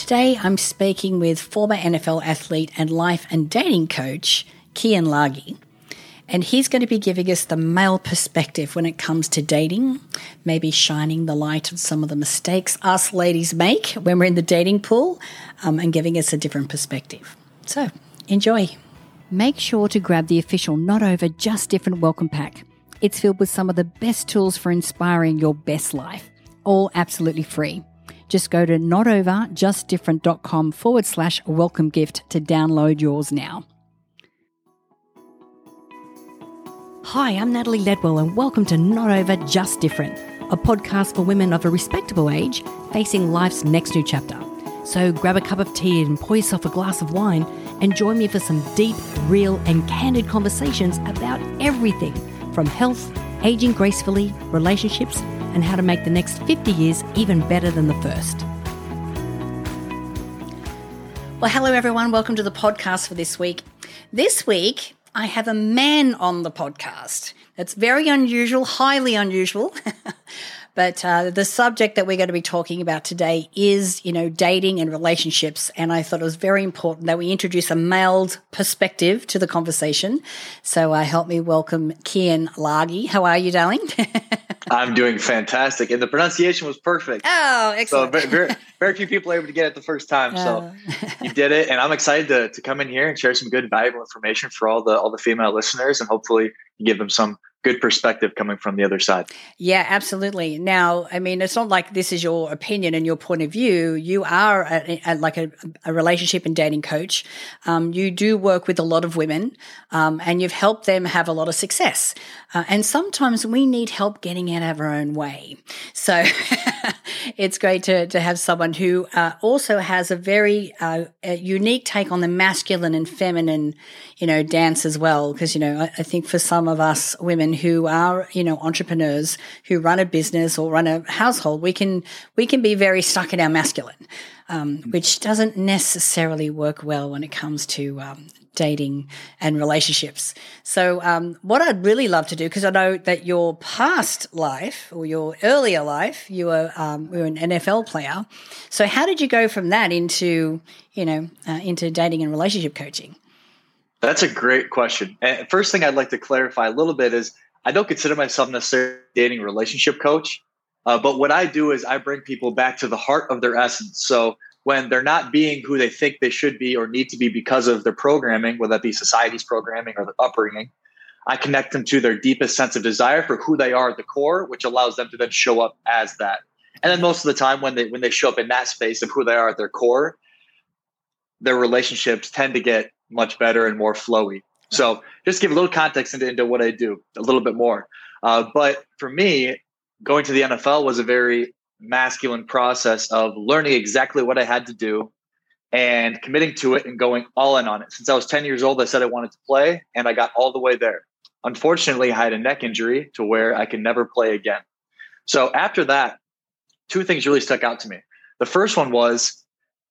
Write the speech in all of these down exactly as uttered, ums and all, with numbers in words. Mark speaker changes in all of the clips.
Speaker 1: Today, I'm speaking with former N F L athlete and life and dating coach, Kian Laghi. And he's going to be giving us the male perspective when it comes to dating, maybe shining the light on some of the mistakes us ladies make when we're in the dating pool, um, and giving us a different perspective. So, enjoy. Make sure to grab the official Not Over Just Different welcome pack. It's filled with some of the best tools for inspiring your best life, all absolutely free. Just go to notoverjustdifferent.com forward slash welcome gift to download yours now. Hi, I'm Natalie Ledwell and welcome to Not Over Just Different, a podcast for women of a respectable age facing life's next new chapter. So grab a cup of tea and pour yourself a glass of wine and join me for some deep, real and candid conversations about everything from health, aging gracefully, relationships, and how to make the next fifty years even better than the first. Well, hello everyone. Welcome to the podcast for this week. This week, I have a man on the podcast. It's very unusual, highly unusual. But uh, the subject that we're going to be talking about today is, you know, dating and relationships. And I thought it was very important that we introduce a male perspective to the conversation. So uh, help me welcome Kian Laghi. How are you, darling?
Speaker 2: I'm doing fantastic. And the pronunciation was perfect.
Speaker 1: Oh, excellent.
Speaker 2: So very, very, very few people are able to get it the first time. So
Speaker 1: uh.
Speaker 2: you did it. And I'm excited to, to come in here and share some good, valuable information for all the all the female listeners, and hopefully give them some good perspective coming from the other side.
Speaker 1: Yeah, absolutely. Now, I mean, it's not like this is your opinion and your point of view. You are a, a, like a, a relationship and dating coach. Um, you do work with a lot of women, um, and you've helped them have a lot of success. Uh, and sometimes we need help getting out of our own way. So it's great to, to have someone who uh, also has a very uh, a unique take on the masculine and feminine, you know, dance as well. Because, you know, I, I think for some of us women who are, you know, entrepreneurs who run a business or run a household, we can we can be very stuck in our masculine, um, which doesn't necessarily work well when it comes to um, dating and relationships. So um, what I'd really love to do, because I know that your past life or your earlier life, you were um, you were an N F L player. So how did you go from that into, you know, uh, into dating and relationship coaching?
Speaker 2: That's a great question. And first thing I'd like to clarify a little bit is I don't consider myself necessarily a dating relationship coach, uh, but what I do is I bring people back to the heart of their essence. So when they're not being who they think they should be or need to be because of their programming, whether that be society's programming or their upbringing, I connect them to their deepest sense of desire for who they are at the core, which allows them to then show up as that. And then most of the time when they when they show up in that space of who they are at their core, their relationships tend to get much better and more flowy. So just give a little context into, into what I do a little bit more. Uh, but for me, going to the N F L was a very masculine process of learning exactly what I had to do and committing to it and going all in on it. Since I was ten years old, I said I wanted to play, and I got all the way there. Unfortunately, I had a neck injury to where I could never play again. So after that, two things really stuck out to me. The first one was,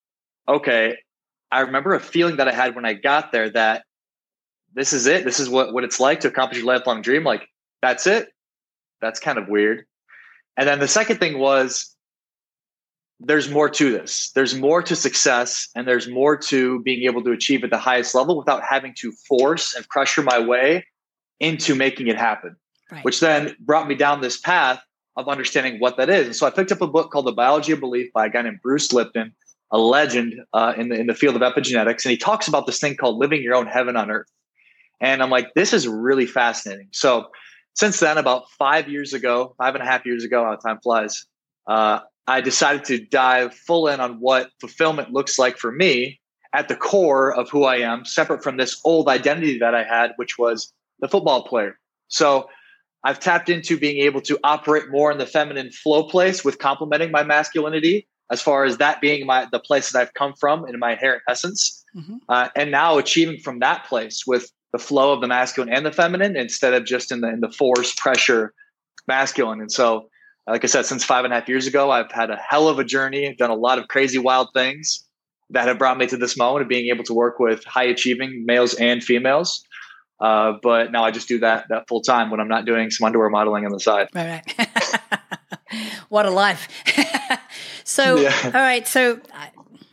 Speaker 2: okay, I remember a feeling that I had when I got there that this is it. This is what, what it's like to accomplish your lifelong dream. Like, that's it. That's kind of weird. And then the second thing was, there's more to this. There's more to success, and there's more to being able to achieve at the highest level without having to force and pressure my way into making it happen, right. Which then brought me down this path of understanding what that is. And so I picked up a book called The Biology of Belief by a guy named Bruce Lipton, a legend uh, in the in the field of epigenetics. And he talks about this thing called living your own heaven on earth. And I'm like, this is really fascinating. So since then, about five years ago, five and a half years ago, how time flies, uh, I decided to dive full in on what fulfillment looks like for me at the core of who I am, separate from this old identity that I had, which was the football player. So I've tapped into being able to operate more in the feminine flow place with complementing my masculinity, as far as that being my the place that I've come from in my inherent essence. Mm-hmm. Uh, and now achieving from that place with the flow of the masculine and the feminine instead of just in the in the force, pressure, masculine. And so, like I said, since five and a half years ago, I've had a hell of a journey. I've done a lot of crazy, wild things that have brought me to this moment of being able to work with high achieving males and females. Uh, but now I just do that that full time when I'm not doing some underwear modeling on the side.
Speaker 1: Right, right. What a life. So, yeah. All right. So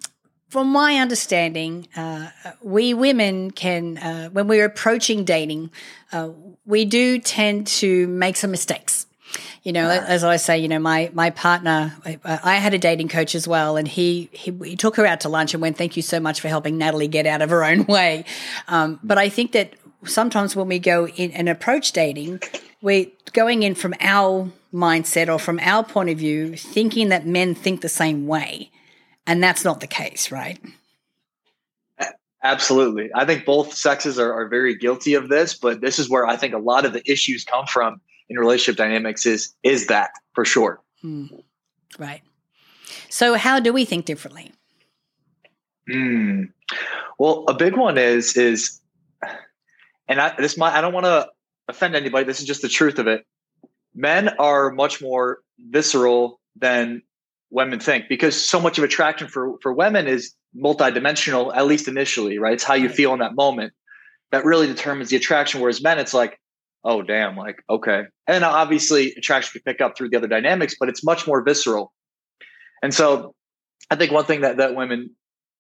Speaker 1: from my understanding, uh, we women can, uh, when we're approaching dating, uh, we do tend to make some mistakes. You know, as I say, you know, my my partner, I, I had a dating coach as well, and he, he he took her out to lunch and went, "Thank you so much for helping Natalie get out of her own way." Um, but I think that sometimes when we go in and approach dating, we're going in from our mindset or from our point of view, thinking that men think the same way, and that's not the case, right?
Speaker 2: Absolutely. I think both sexes are, are very guilty of this, but this is where I think a lot of the issues come from in relationship dynamics is, is that for sure.
Speaker 1: Hmm. Right. So how do we think differently?
Speaker 2: Mm. Well, a big one is, is, and I, this might, I don't want to offend anybody. This is just the truth of it. Men are much more visceral than women think, because so much of attraction for, for women is multidimensional, at least initially, right? It's how you feel in that moment that really determines the attraction. Whereas men, it's like, oh, damn, like, okay. And obviously attraction can pick up through the other dynamics, but it's much more visceral. And so I think one thing that, that women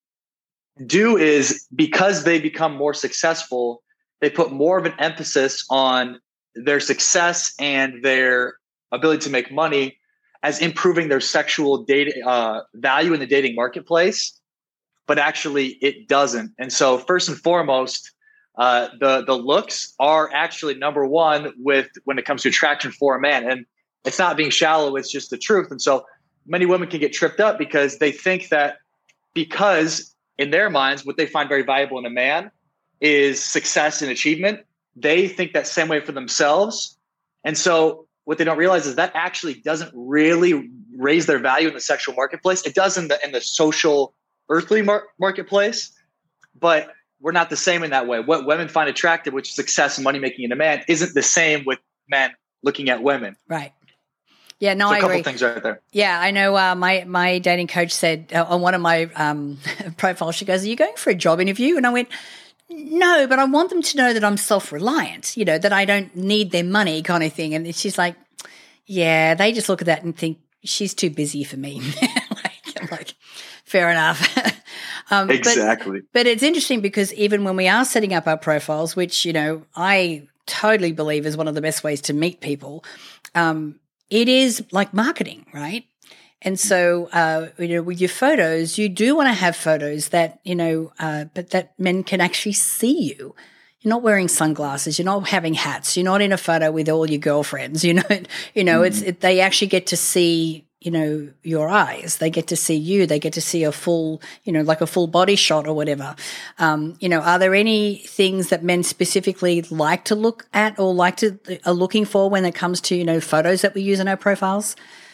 Speaker 2: do is, because they become more successful, they put more of an emphasis on their success and their ability to make money as improving their sexual data uh, value in the dating marketplace, but actually it doesn't. And so first and foremost, uh, the the looks are actually number one with when it comes to attraction for a man. And it's not being shallow, it's just the truth. And so many women can get tripped up because they think that because in their minds, what they find very valuable in a man is success and achievement. They think that same way for themselves. And so what they don't realize is that actually doesn't really raise their value in the sexual marketplace. It does in the, in the social earthly mar- marketplace, but we're not the same in that way. What women find attractive, which is success and money making in a man, isn't the same with men looking at women.
Speaker 1: Right. Yeah, no,
Speaker 2: so
Speaker 1: I
Speaker 2: a couple
Speaker 1: agree.
Speaker 2: Things right there.
Speaker 1: Yeah, I know. Uh, my my dating coach said uh, on one of my um, profiles, she goes, "Are you going for a job interview?" And I went, "No, but I want them to know that I'm self-reliant. You know, that I don't need their money, kind of thing." And she's like, "Yeah, they just look at that and think she's too busy for me." like, I'm like, fair enough. um,
Speaker 2: exactly.
Speaker 1: But, but it's interesting because even when we are setting up our profiles, which you know I totally believe is one of the best ways to meet people. Um, It is like marketing, right? And so, uh, you know, with your photos, you do want to have photos that, you know, uh, but that men can actually see you. You're not wearing sunglasses. You're not having hats. You're not in a photo with all your girlfriends. You know, you know, mm-hmm. it's it, they actually get to see, you know, your eyes. They get to see you. They get to see a full, you know, like a full body shot or whatever. Um, you know, are there any things that men specifically like to look at or like to are looking for when it comes to, you know, photos that we use in our profiles?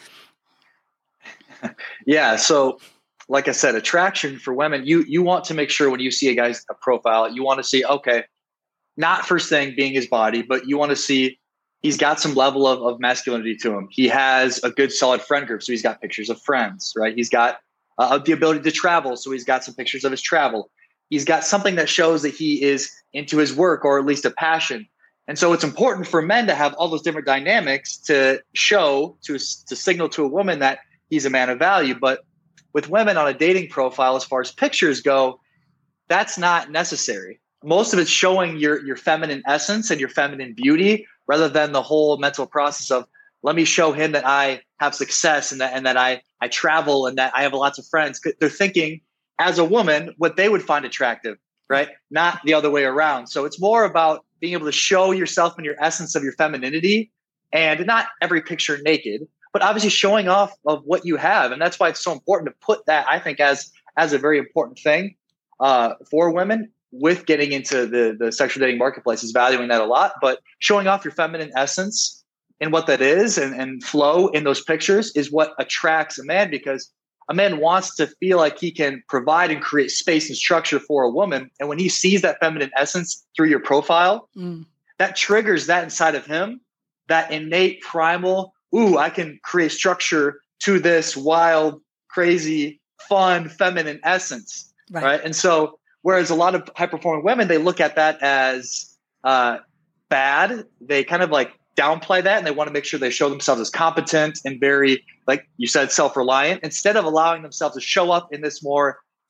Speaker 2: Yeah. So like I said, attraction for women, you, you want to make sure when you see a guy's profile, you want to see, okay, not first thing being his body, but you want to see he's got some level of, of masculinity to him. He has a good solid friend group. So he's got pictures of friends, right? He's got uh, the ability to travel. So he's got some pictures of his travel. He's got something that shows that he is into his work or at least a passion. And so it's important for men to have all those different dynamics to show, to, to signal to a woman that he's a man of value. But with women on a dating profile, as far as pictures go, that's not necessary. Most of it's showing your, your feminine essence and your feminine beauty rather than the whole mental process of, let me show him that I have success and that, and that I, I travel and that I have lots of friends. They're thinking as a woman, what they would find attractive, right? Not the other way around. So it's more about being able to show yourself and your essence of your femininity, and not every picture naked, but obviously showing off of what you have. And that's why it's so important to put that, I think, as, as a very important thing uh, for women with getting into the, the sexual dating marketplace, is valuing that a lot, but showing off your feminine essence and what that is and, and flow in those pictures is what attracts a man, because a man wants to feel like he can provide and create space and structure for a woman. And when he sees that feminine essence through your profile, mm. that triggers that inside of him, that innate primal, ooh, I can create structure to this wild, crazy, fun, feminine essence. Right. right? And so, whereas a lot of high performing women, they look at that as uh, bad. They kind of like downplay that, and they want to make sure they show themselves as competent and very, like you said, self-reliant, instead of allowing themselves to show up in this more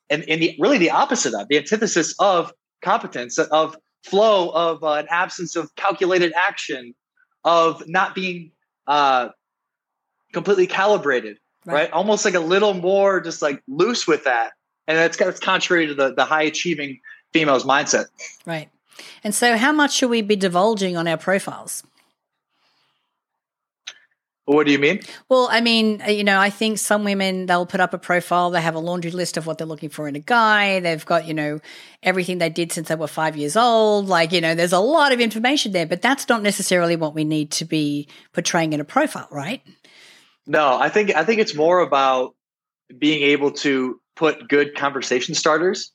Speaker 2: and, and the, really the opposite of the antithesis of competence, of flow, of uh, an absence of calculated action, of not being uh, completely calibrated, right. right? Almost like a little more just like loose with that. And it's, it's contrary to the, the high achieving female's mindset.
Speaker 1: Right. And so how much should we be divulging on our profiles?
Speaker 2: What do you mean?
Speaker 1: Well, I mean, you know, I think some women, they'll put up a profile, they have a laundry list of what they're looking for in a guy. They've got, you know, everything they did since they were five years old. Like, you know, there's a lot of information there, but that's not necessarily what we need to be portraying in a profile, right?
Speaker 2: No, I think I think it's more about being able to put good conversation starters.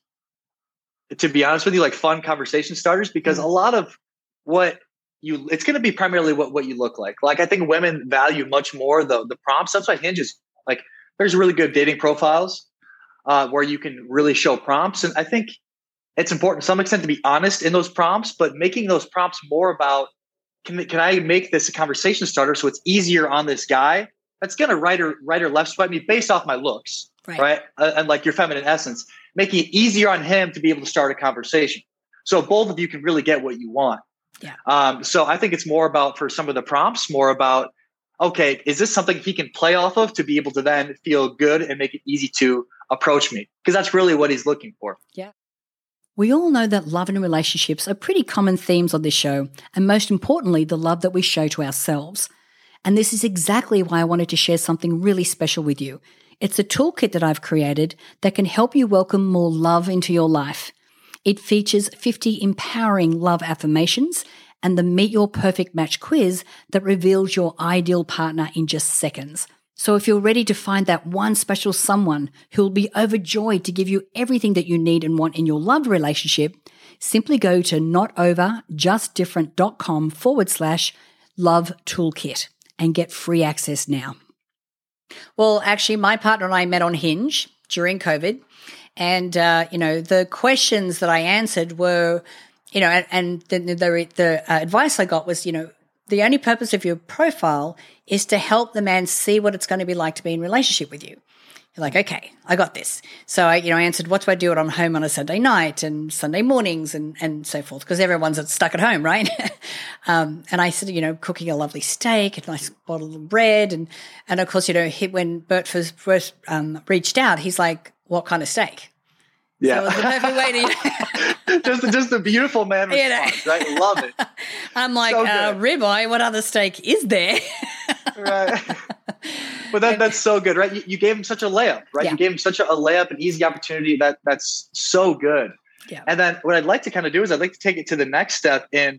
Speaker 2: To be honest with you, like fun conversation starters, because mm-hmm. a lot of what you, it's going to be primarily what, what you look like. Like I think women value much more the the prompts. That's why Hinge is like, there's really good dating profiles uh, where you can really show prompts. And I think it's important to some extent to be honest in those prompts, but making those prompts more about, can, can I make this a conversation starter so it's easier on this guy that's going to right or, right or left swipe me based off my looks, right? right? Uh, and like your feminine essence, making it easier on him to be able to start a conversation. So both of you can really get what you want.
Speaker 1: Yeah.
Speaker 2: Um, so I think it's more about, for some of the prompts, more about, okay, is this something he can play off of to be able to then feel good and make it easy to approach me? Because that's really what he's looking for.
Speaker 1: Yeah. We all know that love and relationships are pretty common themes on this show, and most importantly, the love that we show to ourselves. And this is exactly why I wanted to share something really special with you. It's a toolkit that I've created that can help you welcome more love into your life. It features fifty empowering love affirmations and the Meet Your Perfect Match quiz that reveals your ideal partner in just seconds. So if you're ready to find that one special someone who'll be overjoyed to give you everything that you need and want in your love relationship, simply go to notoverjustdifferent.com forward slash love toolkit and get free access now. Well, actually, my partner and I met on Hinge during COVID. And, uh, you know, the questions that I answered were, you know, and, and the, the, the uh, advice I got was, you know, the only purpose of your profile is to help the man see what it's going to be like to be in relationship with you. You're like, okay, I got this. So I, you know, I answered, what do I do when I'm home on a Sunday night and Sunday mornings and, and so forth, because everyone's stuck at home, right? um, and I said, you know, cooking a lovely steak, a nice bottle of bread. And, and of course, you know, he, when Bert first, first um, reached out, he's like, what kind of steak?
Speaker 2: Yeah.
Speaker 1: So it was the perfect way to,
Speaker 2: just, just a beautiful man response, you know? Right? Love it.
Speaker 1: I'm like, so uh, ribeye, what other steak is there?
Speaker 2: Right. But that, that's so good, right? You, you gave him such a layup, right?
Speaker 1: Yeah.
Speaker 2: You gave him such a, a layup, an easy opportunity. That that's so good.
Speaker 1: Yeah.
Speaker 2: And then what I'd like to kind of do is I'd like to take it to the next step in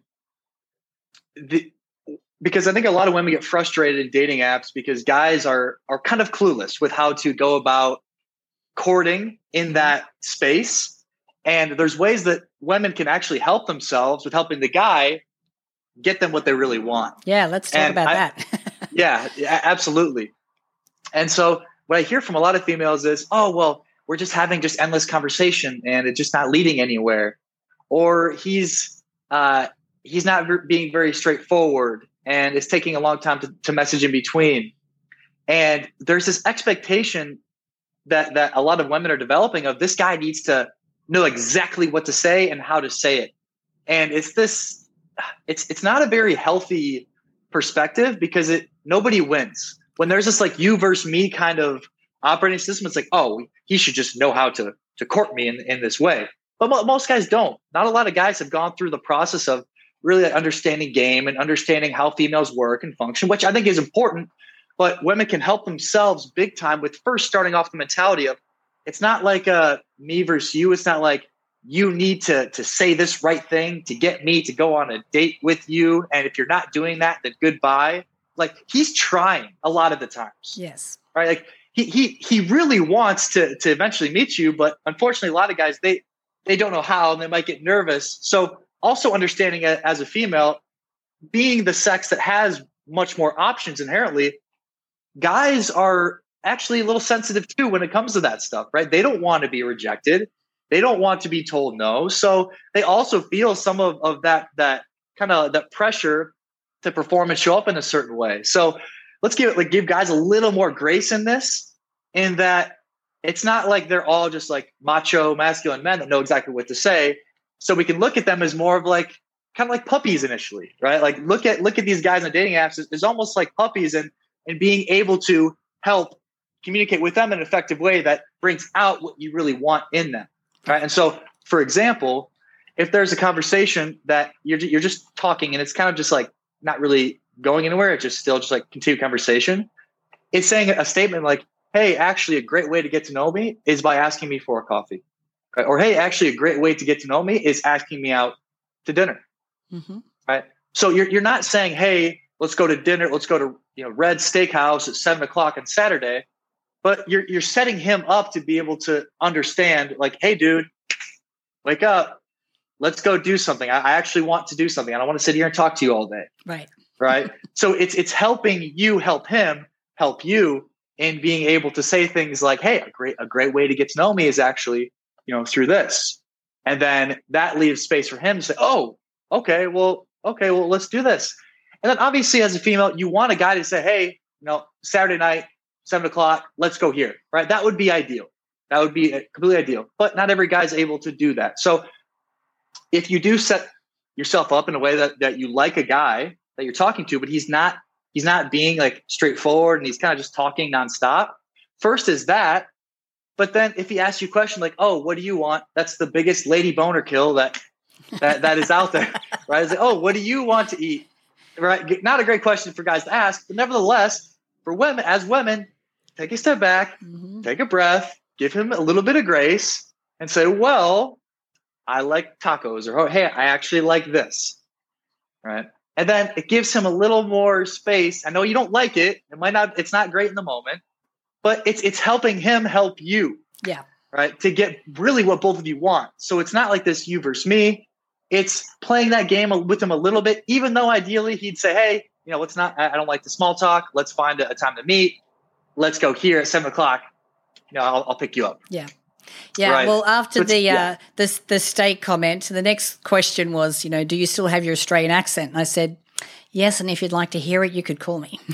Speaker 2: the, because I think a lot of women get frustrated in dating apps because guys are are kind of clueless with how to go about courting in that space. And there's ways that women can actually help themselves with helping the guy get them what they really want.
Speaker 1: Yeah, let's talk and about I, that.
Speaker 2: yeah, absolutely. And so what I hear from a lot of females is, oh, well, we're just having just endless conversation and it's just not leading anywhere. Or he's uh, he's not re- being very straightforward and it's taking a long time to, to message in between. And there's this expectation that that a lot of women are developing of this guy needs to know exactly what to say and how to say it. And it's this, it's it's not a very healthy perspective because it nobody wins. When there's this like you versus me kind of operating system, it's like, oh, he should just know how to to court me in, in this way. But mo- most guys don't. Not a lot of guys have gone through the process of really understanding game and understanding how females work and function, which I think is important. But women can help themselves big time with first starting off the mentality of it's not like a me versus you. It's not like you need to, to say this right thing to get me to go on a date with you. And if you're not doing that, then goodbye. Like he's trying a lot of the times.
Speaker 1: Yes.
Speaker 2: Right. Like he he he really wants to to eventually meet you. But unfortunately, a lot of guys, they they don't know how and they might get nervous. So also understanding it as a female, being the sex that has much more options inherently, guys are actually a little sensitive too when it comes to that stuff, right? They don't want to be rejected. They don't want to be told no. So they also feel some of, of that, that kind of that pressure to perform and show up in a certain way. So let's give it like give guys a little more grace in this, in that it's not like they're all just like macho, masculine men that know exactly what to say. So we can look at them as more of like kind of like puppies initially, right? Like look at look at these guys on dating apps is almost like puppies, and and being able to help communicate with them in an effective way that brings out what you really want in them, right? And so, for example, if there's a conversation that you're you're just talking and it's kind of just like not really going anywhere, it's just still just like continued conversation. It's saying a statement like, "Hey, actually, a great way to get to know me is by asking me for a coffee," right? Or, "Hey, actually, a great way to get to know me is asking me out to dinner," mm-hmm. right? So you're you're not saying, "Hey, let's go to dinner. Let's go to you know Red Steakhouse at seven o'clock on Saturday," but you're you're setting him up to be able to understand, like, "Hey, dude, wake up. Let's go do something. I, I actually want to do something. I don't want to sit here and talk to you all day."
Speaker 1: Right.
Speaker 2: Right. So it's it's helping you help him help you in being able to say things like, "Hey, a great a great way to get to know me is actually you know through this," and then that leaves space for him to say, "Oh, okay, well, okay, well, let's do this." And then obviously, as a female, you want a guy to say, "Hey, you know, Saturday night, seven o'clock, let's go here." Right. That would be ideal. That would be completely ideal. But not every guy's able to do that. So if you do set yourself up in a way that, that you like a guy that you're talking to, but he's not he's not being like straightforward and he's kind of just talking nonstop. First is that. But then if he asks you a question like, "Oh, what do you want?" That's the biggest lady boner kill that that, that is out there. Right. It's like, "Oh, what do you want to eat?" Right. Not a great question for guys to ask, but nevertheless, for women, as women, take a step back, mm-hmm. take a breath, give him a little bit of grace and say, "Well, I like tacos," or, "Oh, hey, I actually like this." Right. And then it gives him a little more space. I know you don't like it. It might not, it's not great in the moment, but it's, it's helping him help you.
Speaker 1: Yeah.
Speaker 2: Right. To get really what both of you want. So it's not like this you versus me. It's playing that game with him a little bit, even though ideally he'd say, "Hey, you know, let's not, I don't like the small talk. Let's find a, a time to meet. Let's go here at seven o'clock. You know, I'll, I'll pick you up."
Speaker 1: Yeah. Yeah. Right. Well, after so the, yeah. uh, the, the steak comment, the next question was, you know, "Do you still have your Australian accent?" And I said, "Yes. And if you'd like to hear it, you could call me."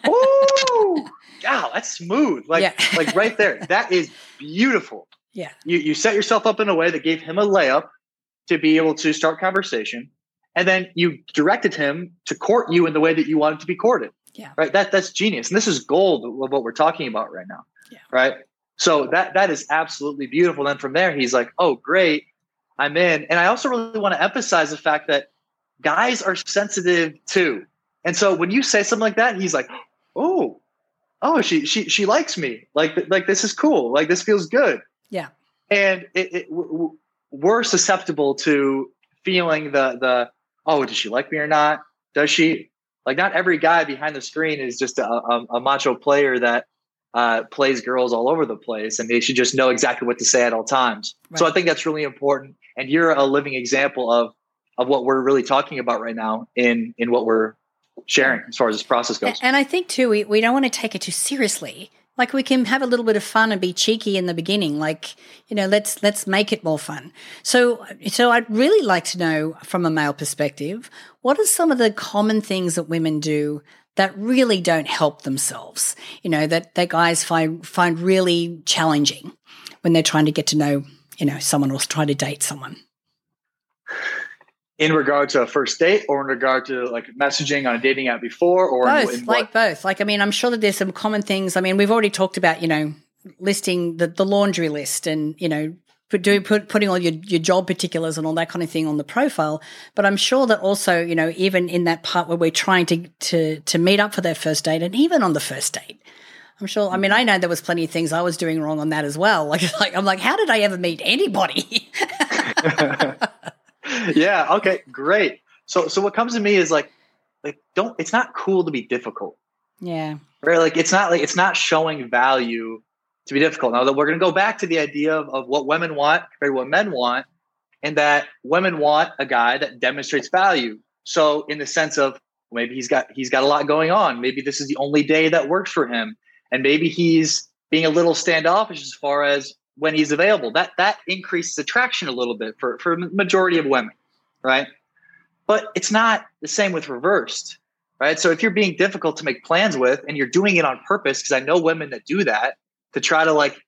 Speaker 2: Ooh, wow, that's smooth. Like, yeah. like right there. That is beautiful.
Speaker 1: Yeah.
Speaker 2: You, you set yourself up in a way that gave him a layup to be able to start conversation. And then you directed him to court you in the way that you wanted to be courted.
Speaker 1: Yeah.
Speaker 2: Right. That that's genius. And this is gold of what we're talking about right now.
Speaker 1: Yeah.
Speaker 2: Right. So that that is absolutely beautiful. Then from there, he's like, "Oh, great, I'm in." And I also really want to emphasize the fact that guys are sensitive too. And so when you say something like that, he's like, "Oh, oh, she she she likes me. Like like this is cool. Like this feels good."
Speaker 1: Yeah.
Speaker 2: And it, it w- we're susceptible to feeling the the oh, does she like me or not? Does she? Like not every guy behind the screen is just a, a, a macho player that uh, plays girls all over the place, and they should just know exactly what to say at all times. Right. So I think that's really important. And you're a living example of of what we're really talking about right now in in what we're sharing as far as this process goes.
Speaker 1: And I think too, we, we don't want to take it too seriously. Like we can have a little bit of fun and be cheeky in the beginning. Like, you know, let's let's make it more fun. So so I'd really like to know from a male perspective, what are some of the common things that women do that really don't help themselves? You know, that, that guys find find really challenging when they're trying to get to know, you know, someone or try to date someone.
Speaker 2: In regard to a first date, or in regard to like messaging on a dating app before, or
Speaker 1: both,
Speaker 2: in, in
Speaker 1: like both. Like, I mean, I'm sure that there's some common things. I mean, we've already talked about, you know, listing the, the laundry list and, you know, put, do, put, putting all your, your job particulars and all that kind of thing on the profile. But I'm sure that also, you know, even in that part where we're trying to, to, to meet up for their first date, and even on the first date, I'm sure, I mean, I know there was plenty of things I was doing wrong on that as well. Like, like I'm like, how did I ever meet anybody?
Speaker 2: Yeah. Okay. Great. So, so what comes to me is like, like, don't, it's not cool to be difficult.
Speaker 1: Yeah.
Speaker 2: Right. Like, it's not like, it's not showing value to be difficult. Now that we're going to go back to the idea of, of what women want compared to what men want, and that women want a guy that demonstrates value. So in the sense of maybe he's got, he's got a lot going on. Maybe this is the only day that works for him. And maybe he's being a little standoffish as far as when he's available. That that increases attraction a little bit for, for the majority of women, right? But it's not the same with reversed, right? So if you're being difficult to make plans with and you're doing it on purpose, because I know women that do that to try to like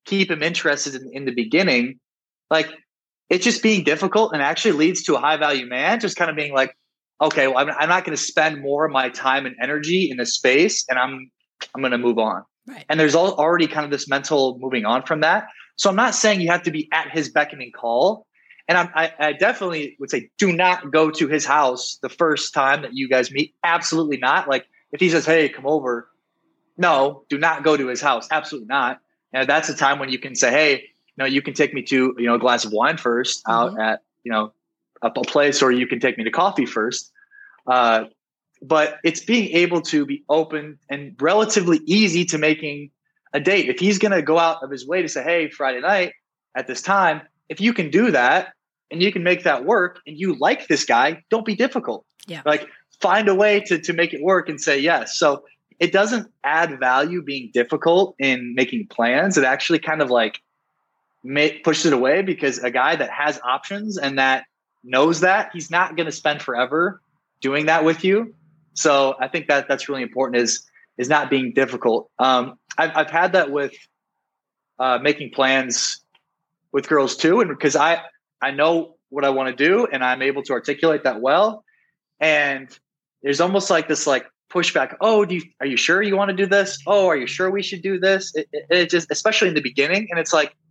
Speaker 2: keep him interested in, in the beginning, like it's just being difficult and actually leads to a high value man just kind of being like, okay, well, I'm, I'm not going to spend more of my time and energy in this space, and I'm I'm going to move on.
Speaker 1: Right.
Speaker 2: And there's all, already kind of this mental moving on from that. So I'm not saying you have to be at his beckoning call. And I'm, I, I definitely would say, do not go to his house the first time that you guys meet. Absolutely not. Like if he says, hey, come over. No, do not go to his house. Absolutely not. And that's a time when you can say, hey, you know, you can take me to, you know, a glass of wine first out mm-hmm. at, you know, a, a place, or you can take me to coffee first. Uh, but it's being able to be open and relatively easy to making a date. If he's going to go out of his way to say, hey, Friday night at this time, if you can do that, and you can make that work, and you like this guy, don't be difficult.
Speaker 1: Yeah.
Speaker 2: Like find a way to, to make it work and say yes. So it doesn't add value being difficult in making plans. It actually kind of like may, pushes it away, because a guy that has options and that knows that, he's not going to spend forever doing that with you. So I think that that's really important, is, is not being difficult. Um, I've, I've had that with uh, making plans with girls too. And because I, I know what I want to do, and I'm able to articulate that well. And there's almost like this like pushback. Oh, do you, are you sure you want to do this? Oh, are you sure we should do this? It, it, it just, especially in the beginning. And it's like,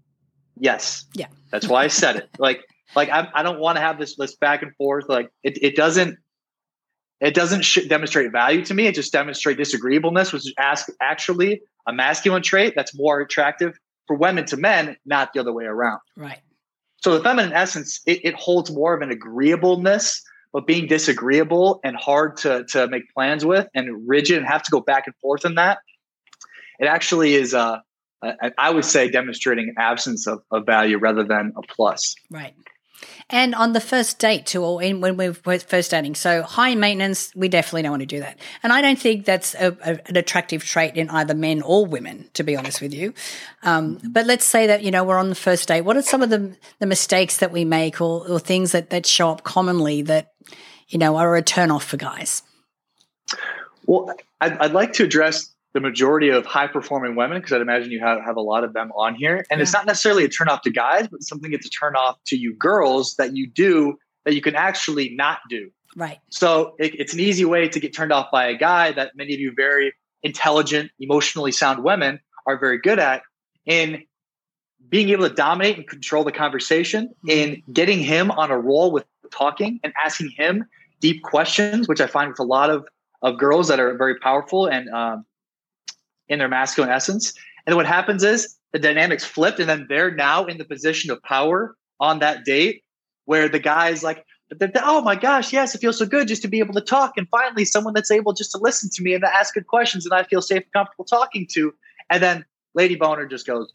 Speaker 2: yes,
Speaker 1: yeah,
Speaker 2: that's why I said it. Like, like I, I don't want to have this, this back and forth. Like it, it doesn't, it doesn't sh- demonstrate value to me. It just demonstrates disagreeableness, which is ask, actually a masculine trait that's more attractive for women to men, not the other way around.
Speaker 1: Right.
Speaker 2: So the feminine essence, it, it holds more of an agreeableness, but being disagreeable and hard to, to make plans with, and rigid and have to go back and forth in that, it actually is, uh, a, I would say, demonstrating an absence of, of value rather than a plus.
Speaker 1: Right. And on the first date too, or in, when we're first dating, so high maintenance, we definitely don't want to do that. And I don't think that's a, a, an attractive trait in either men or women, to be honest with you. Um, but let's say that, you know, we're on the first date. What are some of the, the mistakes that we make, or, or things that, that show up commonly that, you know, are a turn off for guys?
Speaker 2: Well, I'd, I'd like to address the majority of high performing women, because I'd imagine you have, have a lot of them on here. And yeah. It's not necessarily a turn off to guys, but something that's a turn off to you girls that you do that you can actually not do.
Speaker 1: Right.
Speaker 2: So it, it's an easy way to get turned off by a guy that many of you very intelligent, emotionally sound women are very good at, in being able to dominate and control the conversation, mm-hmm. in getting him on a roll with talking and asking him deep questions, which I find with a lot of, of girls that are very powerful and, um, in their masculine essence. And then what happens is the dynamics flipped, and then they're now in the position of power on that date, where the guy's like, oh my gosh, yes, it feels so good just to be able to talk. And finally someone that's able just to listen to me and to ask good questions, and I feel safe and comfortable talking to. And then Lady Boner just goes,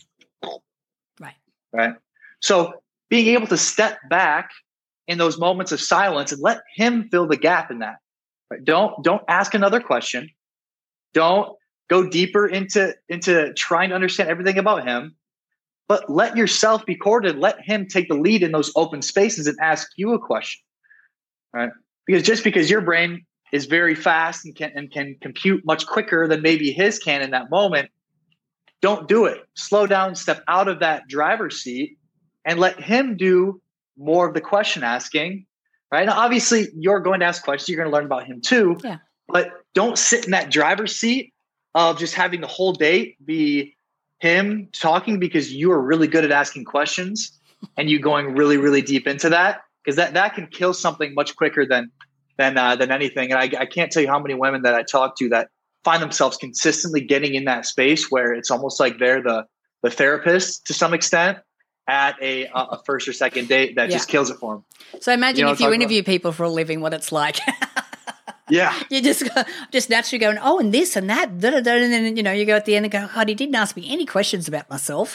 Speaker 1: right.
Speaker 2: Right. So being able to step back in those moments of silence and let him fill the gap in that. Right? Don't, don't ask another question. Don't go deeper into, into trying to understand everything about him, but let yourself be courted. Let him take the lead in those open spaces and ask you a question, right? Because just because your brain is very fast and can, and can compute much quicker than maybe his can in that moment, don't do it. Slow down, step out of that driver's seat, and let him do more of the question asking, right? Now, obviously, you're going to ask questions. You're going to learn about him too,
Speaker 1: yeah.
Speaker 2: But don't sit in that driver's seat of just having the whole date be him talking because you are really good at asking questions and you going really, really deep into that, because that, that can kill something much quicker than than uh, than anything. And I, I can't tell you how many women that I talk to that find themselves consistently getting in that space where it's almost like they're the the therapist to some extent at a a first or second date that yeah. just kills it for them.
Speaker 1: So imagine you know if you interview about? people for a living, what it's like.
Speaker 2: Yeah.
Speaker 1: You just go, just naturally going, oh, and this and that, da, da, da, and then, you know, you go at the end and go, God, he didn't ask me any questions about myself.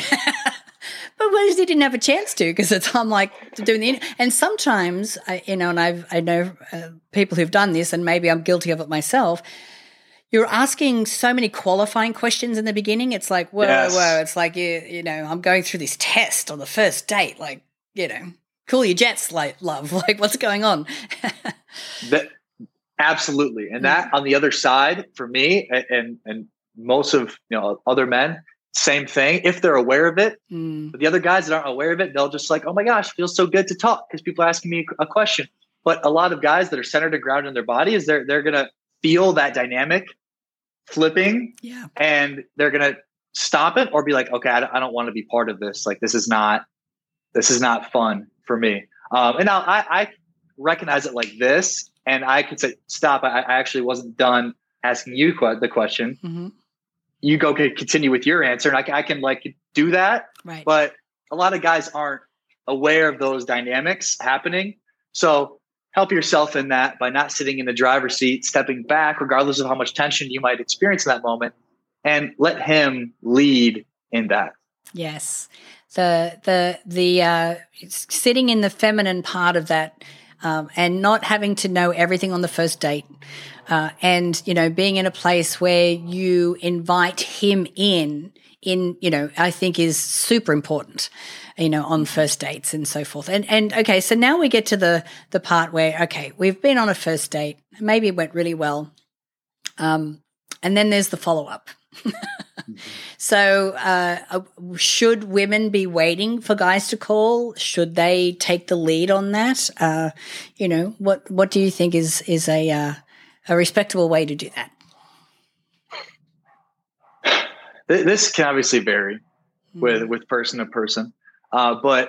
Speaker 1: But whereas he didn't have a chance to, because it's I'm like doing the and sometimes I, you know, and I've I know uh, people who've done this, and maybe I'm guilty of it myself. You're asking so many qualifying questions in the beginning. It's like whoa, yes. whoa. It's like you, you know, I'm going through this test on the first date. Like, you know, cool your jets, like love. Like, what's going on?
Speaker 2: that, absolutely, and that on the other side for me, and and most of you know other men, same thing if they're aware of it.
Speaker 1: Mm.
Speaker 2: But the other guys that aren't aware of it, they'll just like, oh my gosh, it feels so good to talk because people are asking me a question. But a lot of guys that are centered and grounded in their body is they're they're gonna feel that dynamic flipping,
Speaker 1: yeah,
Speaker 2: and they're gonna stop it or be like, okay, I don't, I don't want to be part of this. Like this is not this is not fun for me. Um, and now I, I recognize it like this, and I can say, stop. I, I actually wasn't done asking you que- the question.
Speaker 1: Mm-hmm.
Speaker 2: You go continue with your answer, and I can, I can like do that.
Speaker 1: Right.
Speaker 2: But a lot of guys aren't aware of those dynamics happening. So help yourself in that by not sitting in the driver's seat, stepping back, regardless of how much tension you might experience in that moment, and let him lead in that.
Speaker 1: Yes. The, the, the, uh, sitting in the feminine part of that, um, and not having to know everything on the first date. Uh, and, you know, being in a place where you invite him in, in, you know, I think is super important, you know, on first dates and so forth. And, and okay, so now we get to the, the part where, okay, we've been on a first date, maybe it went really well. Um, and then there's the follow-up. Mm-hmm. So uh, should women be waiting for guys to call? Should they take the lead on that? Uh, you know, what, what do you think is, is a, uh, a respectable way to do that?
Speaker 2: This can obviously vary with, mm-hmm. with person to person. Uh, but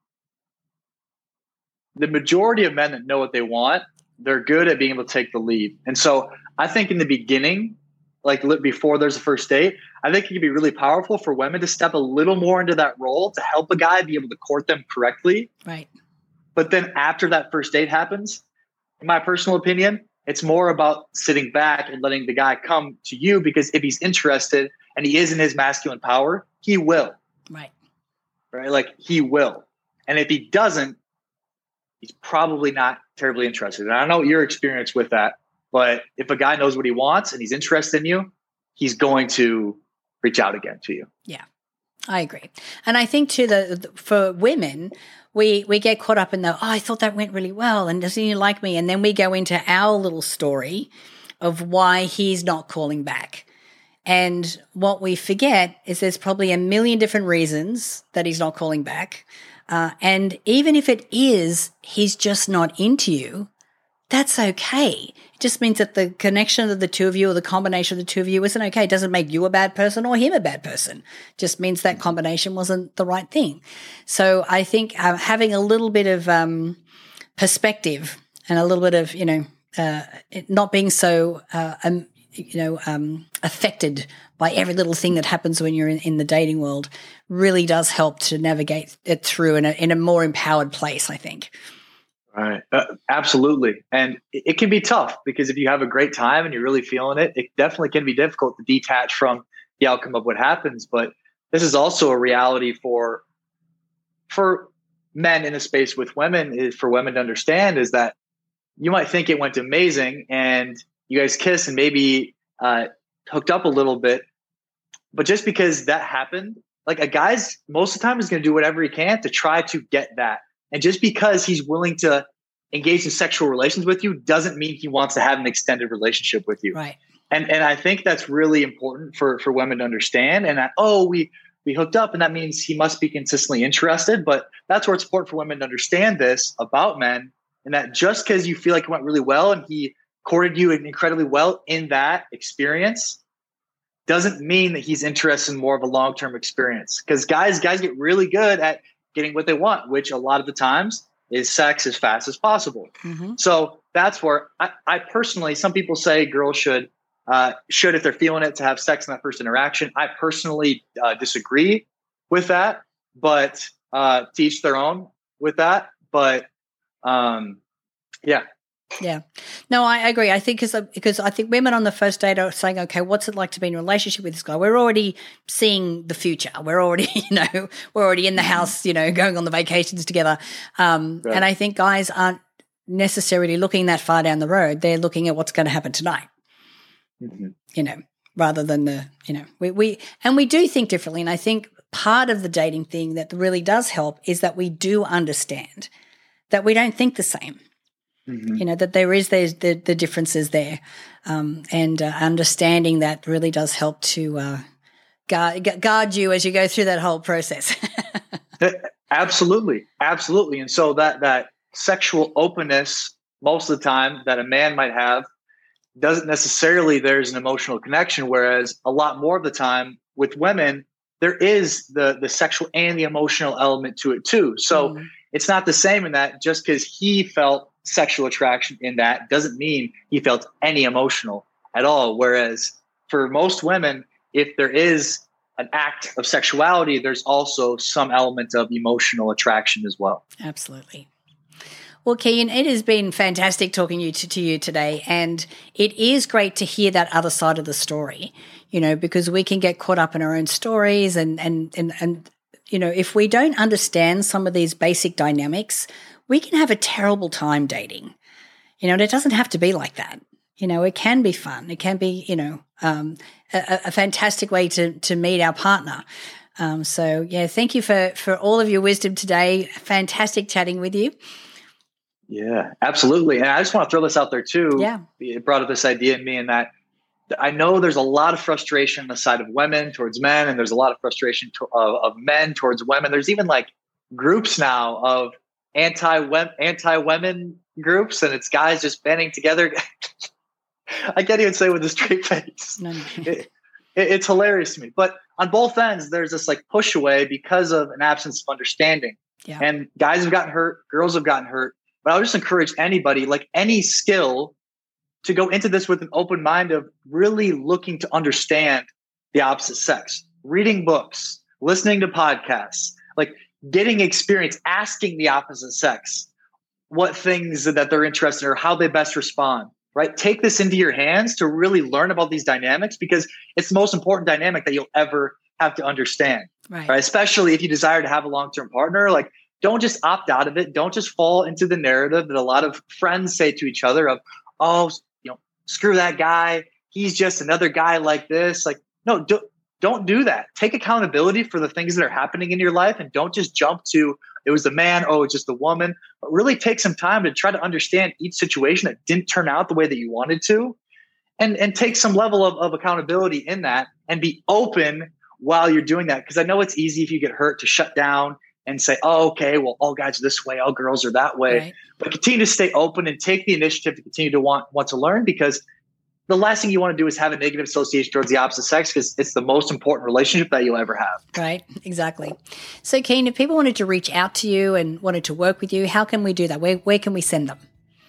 Speaker 2: the majority of men that know what they want, they're good at being able to take the lead. And so I think in the beginning, like before there's a first date, I think it can be really powerful for women to step a little more into that role to help a guy be able to court them correctly.
Speaker 1: Right.
Speaker 2: But then after that first date happens, in my personal opinion, it's more about sitting back and letting the guy come to you, because if he's interested and he is in his masculine power, he will.
Speaker 1: Right.
Speaker 2: Right. Like he will. And if he doesn't, he's probably not terribly interested. And I don't know your experience with that, but if a guy knows what he wants and he's interested in you, he's going to reach out again to you.
Speaker 1: Yeah, I agree. And I think too that for women, we, we get caught up in the, oh, I thought that went really well. And doesn't he like me? And then we go into our little story of why he's not calling back. And what we forget is there's probably a million different reasons that he's not calling back. Uh, and even if it is, he's just not into you, that's okay. It just means that the connection of the two of you, or the combination of the two of you, isn't okay. It doesn't make you a bad person or him a bad person. It just means that combination wasn't the right thing. So I think uh, having a little bit of um, perspective and a little bit of, you know, uh, not being so, uh, um, you know, um, affected by every little thing that happens when you're in, in the dating world really does help to navigate it through in a, in a more empowered place, I think.
Speaker 2: Right. Uh, absolutely. And it, it can be tough, because if you have a great time and you're really feeling it, it definitely can be difficult to detach from the outcome of what happens. But this is also a reality for, for men in the space with women, is for women to understand, is that you might think it went amazing and you guys kissed and maybe uh, hooked up a little bit. But just because that happened, like a guy's most of the time is going to do whatever he can to try to get that. And just because he's willing to engage in sexual relations with you doesn't mean he wants to have an extended relationship with you.
Speaker 1: Right.
Speaker 2: And and I think that's really important for, for women to understand. And that, oh, we we hooked up and that means he must be consistently interested. But that's where it's important for women to understand this about men, and that just because you feel like it went really well and he courted you incredibly well in that experience doesn't mean that he's interested in more of a long-term experience. Because guys, guys get really good at getting what they want, which a lot of the times is sex as fast as possible. Mm-hmm. So that's where I, I personally, some people say girls should, uh, should, if they're feeling it, to have sex in that first interaction. I personally uh, disagree with that, but uh, to each their own with that. But um, yeah.
Speaker 1: Yeah. No, I agree. I think because because I think women on the first date are saying, okay, what's it like to be in a relationship with this guy? We're already seeing the future. We're already, you know, we're already in the house, you know, going on the vacations together. Um, right. And I think guys aren't necessarily looking that far down the road. They're looking at what's going to happen tonight, mm-hmm. you know, rather than the, you know, we, we, and we do think differently. And I think part of the dating thing that really does help is that we do understand that we don't think the same. Mm-hmm. You know, that there is there's the, the differences there, um, and uh, understanding that really does help to uh, guard, guard you as you go through that whole process.
Speaker 2: Absolutely. Absolutely. And so that, that sexual openness, most of the time that a man might have, doesn't necessarily there's an emotional connection. Whereas a lot more of the time with women, there is the, the sexual and the emotional element to it too. So mm. it's not the same in that just because he felt sexual attraction in that doesn't mean he felt any emotional at all. Whereas for most women, if there is an act of sexuality, there's also some element of emotional attraction as well.
Speaker 1: Absolutely. Well, Kian, it has been fantastic talking you to, to you today, and it is great to hear that other side of the story, you know, because we can get caught up in our own stories and, and, and, and you know, if we don't understand some of these basic dynamics, we can have a terrible time dating, you know, and it doesn't have to be like that. You know, it can be fun. It can be, you know, um, a, a fantastic way to, to meet our partner. Um, so, yeah, thank you for, for all of your wisdom today. Fantastic chatting with you.
Speaker 2: Yeah, absolutely. And I just want to throw this out there too.
Speaker 1: Yeah.
Speaker 2: It brought up this idea in me, and that I know there's a lot of frustration on the side of women towards men, and there's a lot of frustration to, of, of men towards women. There's even like groups now of anti anti women groups, and it's guys just banding together. I can't even say with a straight face. No, no. It, it, it's hilarious to me. But on both ends, there's this like push away because of an absence of understanding.
Speaker 1: Yeah.
Speaker 2: And guys have gotten hurt, girls have gotten hurt. But I would just encourage anybody, like any skill, to go into this with an open mind of really looking to understand the opposite sex, reading books, listening to podcasts, like getting experience, asking the opposite sex what things that they're interested in or how they best respond, right? Take this into your hands to really learn about these dynamics, because it's the most important dynamic that you'll ever have to understand,
Speaker 1: right?
Speaker 2: right? Especially if you desire to have a long-term partner. Like, don't just opt out of it. Don't just fall into the narrative that a lot of friends say to each other of, oh, you know, screw that guy. He's just another guy like this. Like, no, don't, don't do that. Take accountability for the things that are happening in your life, and don't just jump to, it was the man, oh, it's just the woman. But really take some time to try to understand each situation that didn't turn out the way that you wanted to, and, and take some level of, of accountability in that, and be open while you're doing that. Because I know it's easy if you get hurt to shut down and say, oh, okay, well, all guys are this way, all girls are that way. Right. But continue to stay open and take the initiative to continue to want, want to learn, because the last thing you want to do is have a negative association towards the opposite sex, because it's the most important relationship that you'll ever have.
Speaker 1: Right, exactly. So, Kian, if people wanted to reach out to you and wanted to work with you, how can we do that? Where, where can we send them?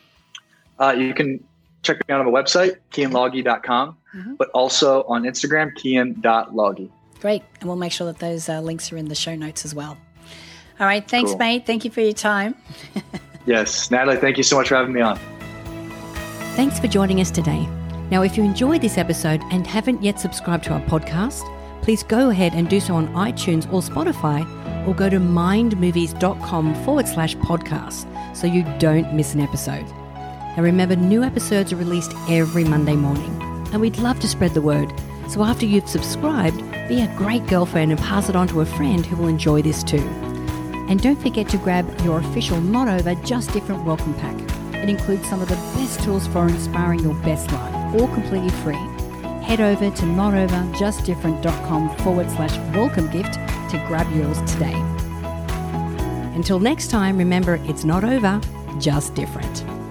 Speaker 2: Uh, you can check me out on the website, kian logie dot com, mm-hmm. but also on Instagram, kian dot logie.
Speaker 1: Great. And we'll make sure that those uh, links are in the show notes as well. All right. Thanks, cool. mate. Thank you for your time.
Speaker 2: Yes. Natalie, thank you so much for having me on.
Speaker 3: Thanks for joining us today. Now, if you enjoyed this episode and haven't yet subscribed to our podcast, please go ahead and do so on iTunes or Spotify, or go to mindmovies.com forward slash podcast so you don't miss an episode. Now, remember, new episodes are released every Monday morning, and we'd love to spread the word. So after you've subscribed, be a great girlfriend and pass it on to a friend who will enjoy this too. And don't forget to grab your official Not Over, Just Different welcome pack. It includes some of the best tools for inspiring your best life, all completely free. Head over to notoverjustdifferent.com forward slash welcome gift to grab yours today. Until next time, remember, it's not over, just different.